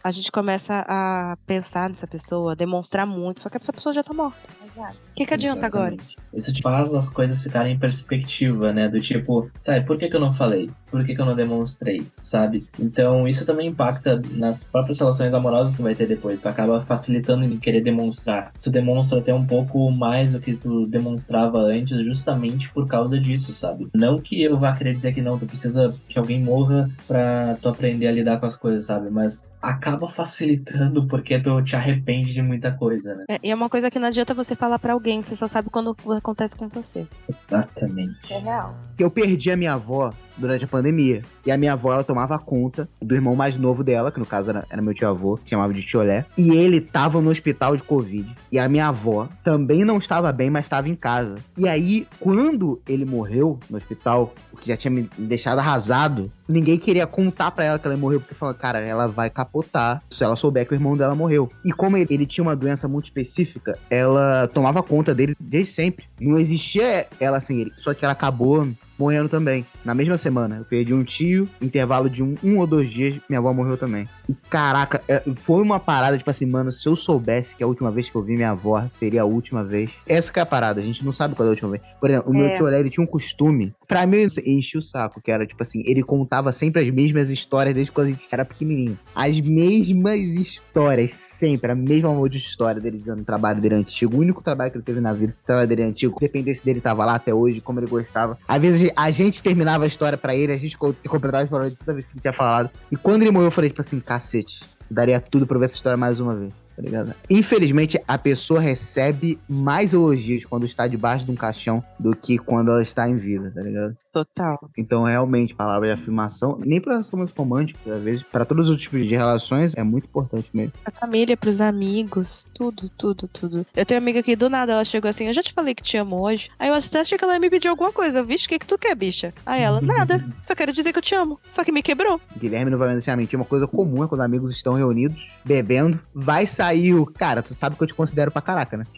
a gente começa a pensar nessa pessoa, demonstrar muito, só que essa pessoa já tá morta. Exato. O que, que adianta agora? Isso te faz as coisas ficarem em perspectiva, né? Do tipo, tá, e por que que eu não falei? Por que que eu não demonstrei? Sabe? Então, isso também impacta nas próprias relações amorosas que tu vai ter depois. Tu acaba facilitando em querer demonstrar. Tu demonstra até um pouco mais do que tu demonstrava antes, justamente por causa disso, sabe? Não que eu vá querer dizer que não, tu precisa que alguém morra pra tu aprender a lidar com as coisas, sabe? Mas acaba facilitando porque tu te arrepende de muita coisa, né? É, e é uma coisa que não adianta você falar pra alguém, você só sabe quando acontece com você. Exatamente. É real. Eu perdi a minha avó durante a pandemia. E a minha avó, ela tomava conta do irmão mais novo dela, que no caso era, era meu tio-avô, que chamava de Tiolé. E ele tava no hospital de Covid. E a minha avó também não estava bem, mas estava em casa. E aí, quando ele morreu no hospital, o que já tinha me deixado arrasado, ninguém queria contar pra ela que ela morreu, porque falou, cara, ela vai capotar se ela souber que o irmão dela morreu. E como ele, ele tinha uma doença muito específica, ela tomava conta dele desde sempre. Não existia ela sem ele. Só que ela acabou morrendo também. Na mesma semana, eu perdi um tio, intervalo de um, um ou dois dias, minha avó morreu também. E caraca, é, foi uma parada, tipo assim, mano, se eu soubesse que a última vez que eu vi minha avó seria a última vez. Essa que é a parada, a gente não sabe qual é a última vez. Por exemplo, o É. meu tio Olé, ele tinha um costume, pra mim, enchia o saco, que era, tipo assim, ele contava sempre as mesmas histórias desde quando a gente era pequenininho. As mesmas histórias, sempre, a mesma outra história dele dando o trabalho dele antigo. O único trabalho que ele teve na vida, o trabalho dele antigo, independência dele tava lá até hoje, como ele gostava. Às vezes a gente terminava a história pra ele, a gente completava a história de toda vez que ele tinha falado. E quando ele morreu, eu falei, tipo assim, cacete, daria tudo pra ver essa história mais uma vez. Tá ligado? Infelizmente, a pessoa recebe mais elogios quando está debaixo de um caixão do que quando ela está em vida, tá ligado? Total. Então, realmente, palavra de afirmação, nem para relacionamentos românticos, às vezes, para todos os tipos de relações, é muito importante mesmo. Pra família, pros amigos, tudo, tudo, tudo. Eu tenho uma amiga que do nada ela chegou assim, eu já te falei que te amo hoje. Aí eu até achei que ela ia me pedir alguma coisa. Vixe, o que que tu quer, bicha? Aí ela, nada. Só quero dizer que eu te amo. Só que me quebrou. Guilherme não vai me deixar mentir, uma coisa comum é quando amigos estão reunidos, bebendo, vai sair o... Cara, tu sabe que eu te considero pra caraca, né?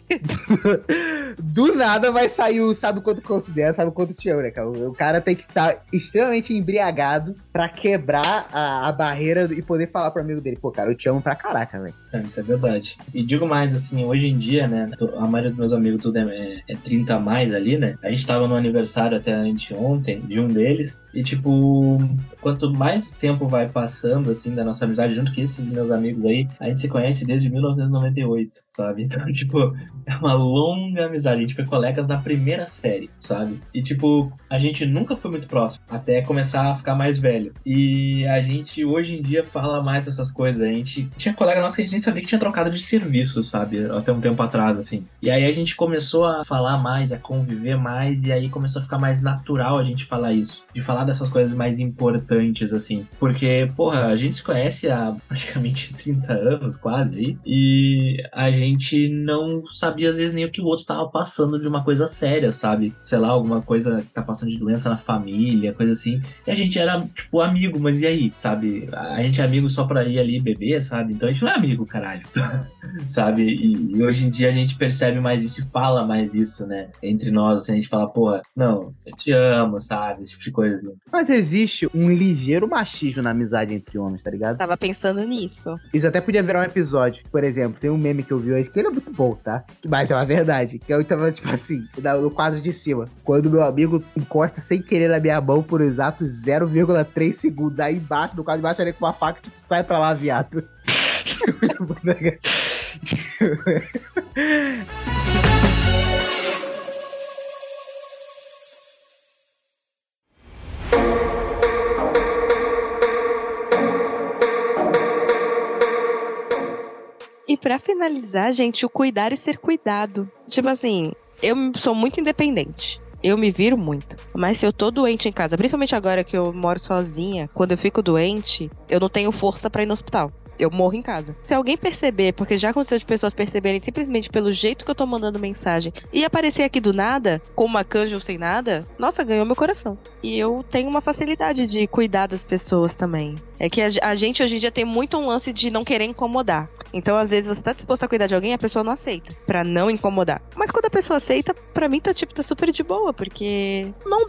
Do nada vai sair o sabe quanto considera, sabe quanto te amo, né, cara? O cara tem que estar extremamente embriagado pra quebrar a, a barreira e poder falar pro amigo dele, pô, cara, eu te amo pra caraca, velho. É, isso é verdade. E digo mais, assim, hoje em dia, né, a maioria dos meus amigos tudo é, é trinta a mais ali, né? A gente tava no aniversário até anteontem de um deles e, tipo, quanto mais tempo vai passando, assim, da nossa amizade, junto com esses meus amigos aí, a gente se conhece desde mil novecentos e noventa e oito, sabe? Então, tipo, é uma longa amizade. A gente foi colegas da primeira série, sabe? E, tipo, a gente nunca foi muito próximo, até começar a ficar mais velho. E a gente, hoje em dia, fala mais dessas coisas. A gente tinha colega nosso que a gente nem sabia que tinha trocado de serviço, sabe? Até um tempo atrás, assim. E aí a gente começou a falar mais, a conviver mais, e aí começou a ficar mais natural a gente falar isso. De falar dessas coisas mais importantes, assim. Porque, porra, a gente se conhece há praticamente trinta anos, quase, aí. E a gente não sabia, às vezes, nem o que o outro estava passando de uma coisa séria, sabe? Sei lá, alguma coisa que tá passando de doença na família, coisa assim. E a gente era, tipo, amigo, mas e aí, sabe? A gente é amigo só pra ir ali beber, sabe? Então a gente não é amigo, caralho. Sabe? E, e hoje em dia a gente percebe mais isso e fala mais isso, né? Entre nós, assim, a gente fala, porra, não, eu te amo, sabe? Esse tipo de coisa. Assim. Mas existe um ligeiro machismo na amizade entre homens, tá ligado? Tava pensando nisso. Isso até podia virar um episódio. Por exemplo, tem um meme que eu vi hoje, que ele é muito bom, tá? Mas é uma verdade. Que eu tava, tipo assim, no quadro de cima. Quando meu amigo encosta sem querer na minha mão por exato zero vírgula três segundos. Aí embaixo, no quadro de baixo, ele com uma faca, tipo, sai pra lá, viado. E pra finalizar, gente, o cuidar e ser cuidado. Tipo assim, eu sou muito independente. Eu me viro muito. Mas se eu tô doente em casa, principalmente agora que eu moro sozinha, quando eu fico doente, eu não tenho força pra ir no hospital. Eu morro em casa. Se alguém perceber, porque já aconteceu de pessoas perceberem simplesmente pelo jeito que eu tô mandando mensagem e aparecer aqui do nada, com uma canja ou sem nada, nossa, ganhou meu coração. E eu tenho uma facilidade de cuidar das pessoas também. É que a, a gente hoje em dia tem muito um lance de não querer incomodar. Então, às vezes, você tá disposto a cuidar de alguém e a pessoa não aceita, pra não incomodar. Mas quando a pessoa aceita, pra mim tá, tipo, tá super de boa, porque não dói.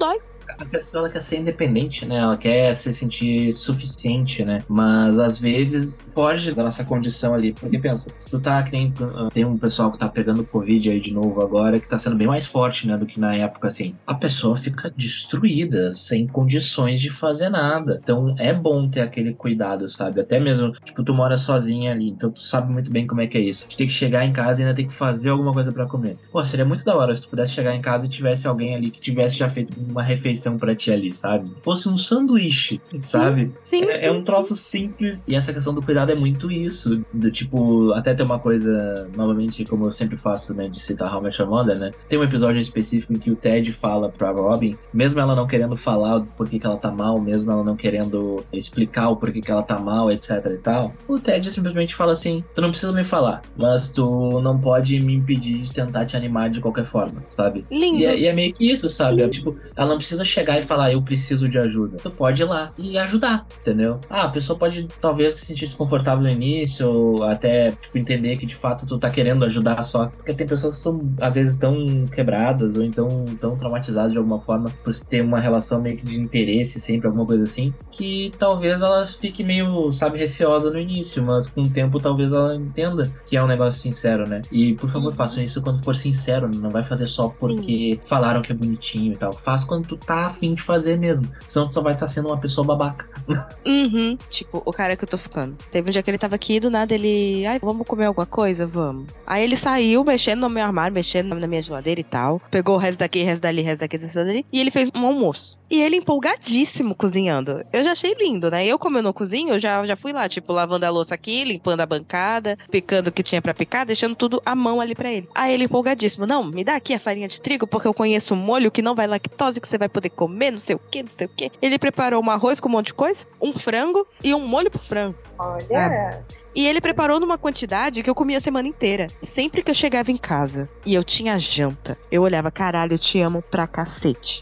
A pessoa ela quer ser independente, né? Ela quer se sentir suficiente, né? Mas às vezes foge da nossa condição ali. Porque pensa, se tu tá que nem uh, tem um pessoal que tá pegando Covid aí de novo agora, que tá sendo bem mais forte, né? Do que na época, assim. A pessoa fica destruída, sem condições de fazer nada. Então é bom ter aquele cuidado, sabe? Até mesmo, tipo, tu mora sozinha ali, então tu sabe muito bem como é que é isso. Tu tem que chegar em casa e ainda tem que fazer alguma coisa pra comer. Pô, seria muito da hora se tu pudesse chegar em casa e tivesse alguém ali que tivesse já feito uma refeição pra ti ali, sabe? Fosse um sanduíche, sabe? Sim, é, sim. é um troço simples. E essa questão do cuidado é muito isso. Do tipo, até ter uma coisa, novamente, como eu sempre faço, né? De citar How I Met Your Mother, né? Tem um episódio específico em que o Ted fala pra Robin, mesmo ela não querendo falar o porquê que ela tá mal, mesmo ela não querendo explicar o porquê que ela tá mal, etc e tal, o Ted simplesmente fala assim, tu não precisa me falar, mas tu não pode me impedir de tentar te animar de qualquer forma, sabe? Lindo. E é, e é meio que isso, sabe? É, tipo, ela não precisa chegar e falar, eu preciso de ajuda. Tu pode ir lá e ajudar, entendeu? Ah, a pessoa pode talvez se sentir desconfortável no início, ou até, tipo, entender que de fato tu tá querendo ajudar só, porque tem pessoas que são, às vezes, tão quebradas ou então tão traumatizadas de alguma forma por ter uma relação meio que de interesse sempre, alguma coisa assim, que talvez ela fique meio, sabe, receosa no início, mas com o tempo talvez ela entenda que é um negócio sincero, né? E, por favor, Uhum. façam isso quando for sincero, não vai fazer só porque falaram que é bonitinho e tal. Faz quando tu tá afim de fazer mesmo, senão tu só vai estar sendo uma pessoa babaca. Uhum. Tipo, o cara que eu tô ficando. Teve um dia que ele tava aqui, do nada ele... Ai, vamos comer alguma coisa? Vamos. Aí ele saiu, mexendo no meu armário, mexendo na minha geladeira e tal. Pegou o resto daqui, o resto dali, o resto daqui, o resto dali. E ele fez um almoço. E ele empolgadíssimo cozinhando. Eu já achei lindo, né? Eu, como eu não cozinho, eu já, já fui lá, tipo, lavando a louça aqui, limpando a bancada, picando o que tinha pra picar, deixando tudo à mão ali pra ele. Aí ele empolgadíssimo. Não, me dá aqui a farinha de trigo, porque eu conheço um molho que não vai lactose, que você vai poder comer, não sei o que, não sei o que. Ele preparou um arroz com um monte de coisa, um frango e um molho pro frango. Olha, Sabe? E ele preparou numa quantidade que eu comia a semana inteira. Sempre que eu chegava em casa e eu tinha janta, eu olhava, caralho, eu te amo pra cacete.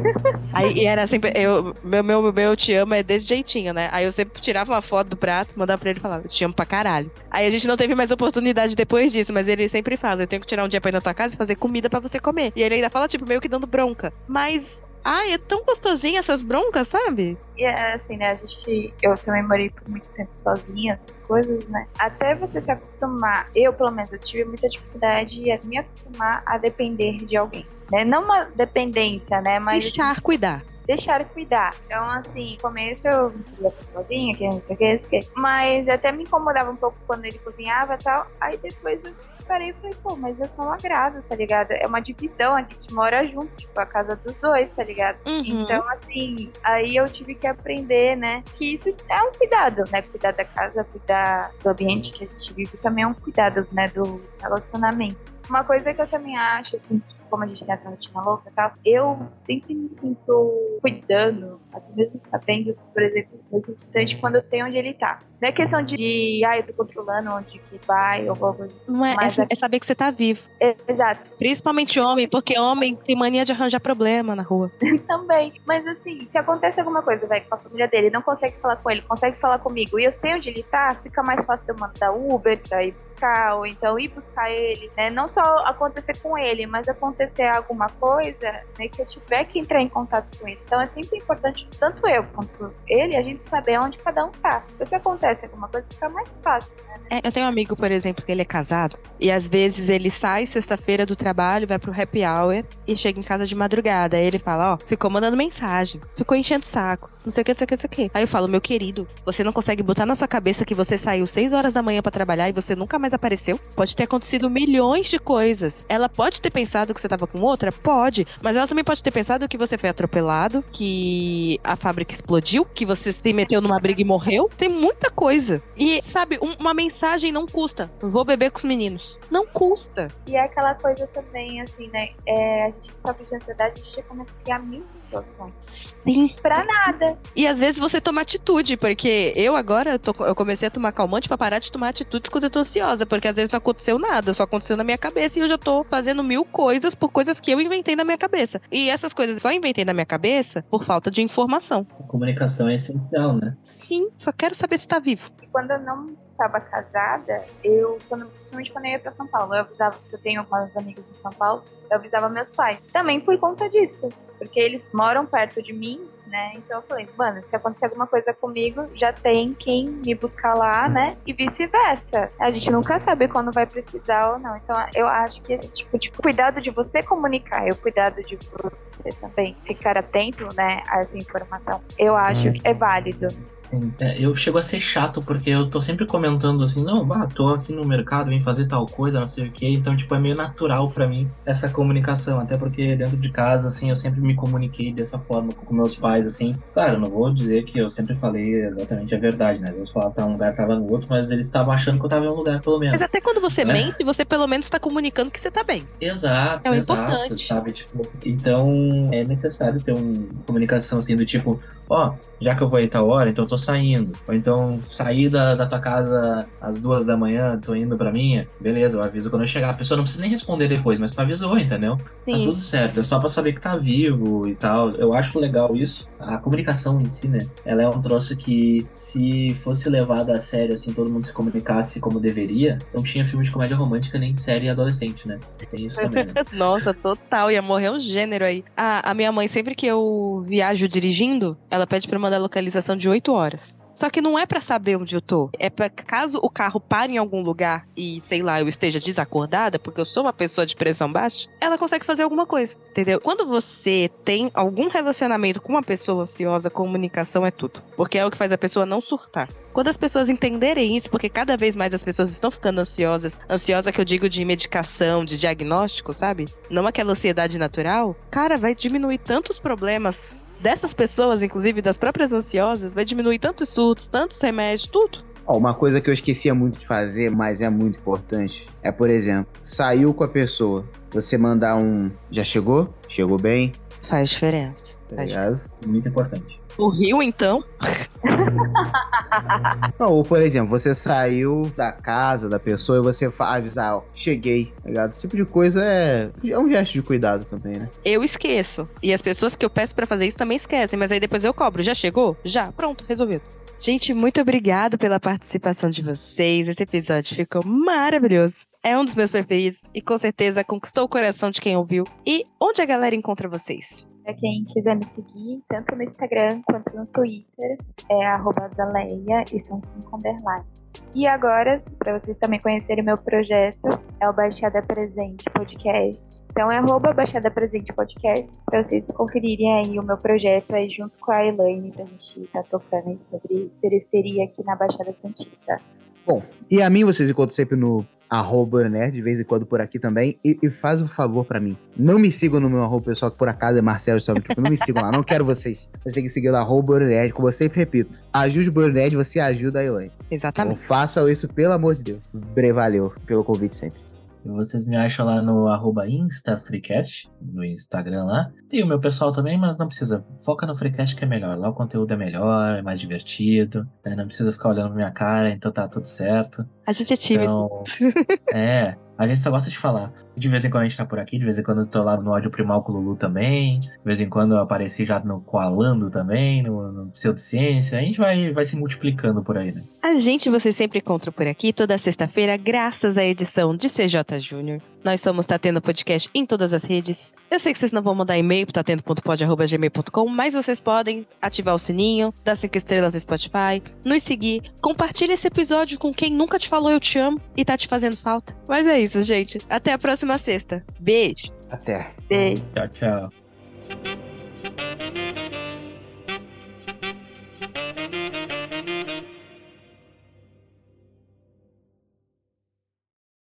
Aí e era sempre, eu, meu, meu, meu eu te amo é desse jeitinho, né? Aí eu sempre tirava uma foto do prato, mandava pra ele e falava, eu te amo pra caralho. Aí a gente não teve mais oportunidade depois disso, mas ele sempre fala, eu tenho que tirar um dia pra ir na tua casa e fazer comida pra você comer. E ele ainda fala, tipo, meio que dando bronca. Mas... ai, é tão gostosinho essas broncas, sabe? E é assim, né? A gente. Eu também morei por muito tempo sozinha, essas coisas, né? Até você se acostumar. Eu, pelo menos, eu tive muita dificuldade em me acostumar a depender de alguém. Né? Não uma dependência, né? Mas. Deixar cuidar. Deixar cuidar. Então, assim, no começo eu ia sozinha, que não sei o que, não sei o que. Mas até me incomodava um pouco quando ele cozinhava e tal. Aí depois eu parei e falei, pô, mas é só um agrado, tá ligado? É uma divisão, a gente mora junto, tipo, a casa dos dois, tá ligado? Uhum. Então, assim, aí eu tive que aprender, né, que isso é um cuidado, né? Cuidar da casa, cuidar do ambiente que a gente vive também é um cuidado, né, do relacionamento. Uma coisa que eu também acho, assim, que como a gente tem essa rotina louca e tal, eu sempre me sinto cuidando, assim, mesmo sabendo, por exemplo, muito distante quando eu sei onde ele tá. Não é questão de, de ah, eu tô controlando onde que vai ou alguma coisa. Não é, Mas é, é saber que você tá vivo. É, exato. Principalmente homem, porque homem tem mania de arranjar problema na rua. Também. Mas assim, se acontece alguma coisa, vai, com a família dele, não consegue falar com ele, consegue falar comigo, e eu sei onde ele tá, fica mais fácil de eu mandar Uber pra ir buscar, ou então ir buscar ele, né? Não só acontecer com ele, mas acontecer alguma coisa, né, que eu tiver que entrar em contato com ele. Então é sempre importante, tanto eu quanto ele, a gente saber onde cada um tá. Então, se acontece alguma coisa, fica mais fácil, né? É, eu tenho um amigo, por exemplo, que ele é casado, e às vezes ele sai sexta-feira do trabalho, vai pro happy hour e chega em casa de madrugada. Aí ele fala, ó, ficou mandando mensagem, ficou enchendo o saco, não sei o que, não sei o que, não sei o que. Aí eu falo, meu querido, você não consegue botar na sua cabeça que você saiu seis horas da manhã pra trabalhar e você nunca mais apareceu? Pode ter acontecido milhões de coisas. Ela pode ter pensado que você tava com outra? Pode. Mas ela também pode ter pensado que você foi atropelado, que a fábrica explodiu, que você se meteu numa briga e morreu. Tem muita coisa. E, sabe, um, uma mensagem não custa. Vou beber com os meninos. Não custa. E é aquela coisa também, assim, né? É, a gente sofre de ansiedade, a gente já começa a criar mil situações. Sim. Pra nada. E às vezes você toma atitude, porque eu agora, eu, tô, eu comecei a tomar calmante pra parar de tomar atitudes quando eu tô ansiosa, porque às vezes não aconteceu nada, só aconteceu na minha cabeça e eu já tô fazendo mil coisas por coisas que eu inventei na minha cabeça. E essas coisas eu só inventei na minha cabeça por falta de informação. A comunicação é essencial, né? Sim, só quero saber se tá vivo. E quando eu não estava casada, eu, quando, principalmente quando eu ia pra São Paulo, eu avisava, eu tenho algumas amigas em São Paulo, eu avisava meus pais. Também por conta disso. porque eles moram perto de mim, né? Então eu falei, mano, se acontecer alguma coisa comigo, já tem quem me buscar lá, né? E vice-versa. A gente nunca sabe quando vai precisar ou não. Então eu acho que esse tipo de cuidado de você comunicar e o cuidado de você também ficar atento, né, a essa informação, eu acho que é válido. Eu chego a ser chato, porque eu tô sempre comentando assim, não, bah, tô aqui no mercado, vim fazer tal coisa, não sei o que, então, tipo, é meio natural pra mim essa comunicação, até porque dentro de casa, assim, eu sempre me comuniquei dessa forma com meus pais, assim, claro, eu não vou dizer que eu sempre falei exatamente a verdade, né, às vezes eu falava que tava num lugar, tava no outro, mas eles estavam achando que eu tava em um lugar, pelo menos. Mas até quando você né? mente, você pelo menos tá comunicando que você tá bem. Exato, É o exato, importante. sabe, tipo, então é necessário ter uma comunicação, assim, do tipo, ó, já que eu vou aí tal hora, então eu tô saindo. Ou então, sair da, da tua casa às duas da manhã, tô indo pra minha, beleza, eu aviso quando eu chegar. A pessoa não precisa nem responder depois, mas tu avisou, entendeu? Sim. Tá tudo certo, é só pra saber que tá vivo e tal. Eu acho legal isso. A comunicação em si, né? Ela é um troço que, se fosse levada a sério, assim, todo mundo se comunicasse como deveria, não tinha filme de comédia romântica nem série adolescente, né? Tem isso também, né? Nossa, total, ia morrer um gênero aí. A, a minha mãe, sempre que eu viajo dirigindo, ela pede pra eu mandar localização de oito horas. Só que não é pra saber onde eu tô. É pra caso o carro pare em algum lugar e, sei lá, eu esteja desacordada, porque eu sou uma pessoa de pressão baixa, ela consegue fazer alguma coisa, entendeu? Quando você tem algum relacionamento com uma pessoa ansiosa, comunicação é tudo. Porque é o que faz a pessoa não surtar. Quando as pessoas entenderem isso, porque cada vez mais as pessoas estão ficando ansiosas, ansiosa que eu digo de medicação, de diagnóstico, sabe? Não aquela ansiedade natural, cara, vai diminuir tantos problemas dessas pessoas, inclusive das próprias ansiosas, vai diminuir tantos surtos, tantos remédios, tudo. Ó, uma coisa que eu esquecia muito de fazer, mas é muito importante, é, por exemplo, saiu com a pessoa, você mandar um, já chegou? Chegou bem? Faz diferença. Tá Faz ligado? Muito importante. O Rio, então? Não, ou, por exemplo, você saiu da casa da pessoa e você fa- avisar, ó, cheguei, tá ligado? Esse tipo de coisa é, é um gesto de cuidado também, né? Eu esqueço. E as pessoas que eu peço pra fazer isso também esquecem, mas aí depois eu cobro. Já chegou? Já. Pronto, resolvido. Gente, muito obrigado pela participação de vocês. Esse episódio ficou maravilhoso. É um dos meus preferidos e com certeza conquistou o coração de quem ouviu. E onde a galera encontra vocês? Pra quem quiser me seguir, tanto no Instagram quanto no Twitter, é arroba Zaleia e são cinco underlines. E agora, para vocês também conhecerem meu projeto, é o Baixada Presente Podcast. Então é arroba Baixada Presente Podcast, para vocês conferirem aí o meu projeto aí junto com a Elaine, pra gente estar tá tocando aí sobre periferia aqui na Baixada Santista. Bom, e a mim vocês encontram sempre no arroba nerd, de vez em quando por aqui também. E, e faz um favor pra mim. Não me sigam no meu arroba pessoal, que por acaso é Marcelo Stormtrooper. Não me sigam lá, não quero vocês. Vocês têm que seguir no arroba nerd, como eu sempre repito. Ajude o nerd, você ajuda a Elaine. Exatamente. Então façam isso, pelo amor de Deus. Bre, valeu pelo convite sempre. Vocês me acham lá no arroba InstaFreecast, no Instagram lá. Tem o meu pessoal também, mas não precisa. Foca no Freecast que é melhor. Lá o conteúdo é melhor, é mais divertido. Né? Não precisa ficar olhando pra minha cara, então tá tudo certo. A gente é tímido. Então, é, a gente só gosta de falar. De vez em quando a gente tá por aqui, de vez em quando eu tô lá no áudio primal com o Lulu também. De vez em quando eu apareci já no Coalando também, no, no Pseudociência. A gente vai, vai se multiplicando por aí, né? A gente você sempre encontra por aqui toda sexta-feira, graças à edição de C J Júnior. Nós somos Tatendo Podcast em todas as redes. Eu sei que vocês não vão mandar e-mail para tatendo ponto pod arroba gmail ponto com, mas vocês podem ativar o sininho, dar cinco estrelas no Spotify, nos seguir, compartilha esse episódio com quem nunca te falou eu te amo e tá te fazendo falta. Mas é isso, gente. Até a próxima sexta. Beijo. Até. Beijo. Tchau, tchau.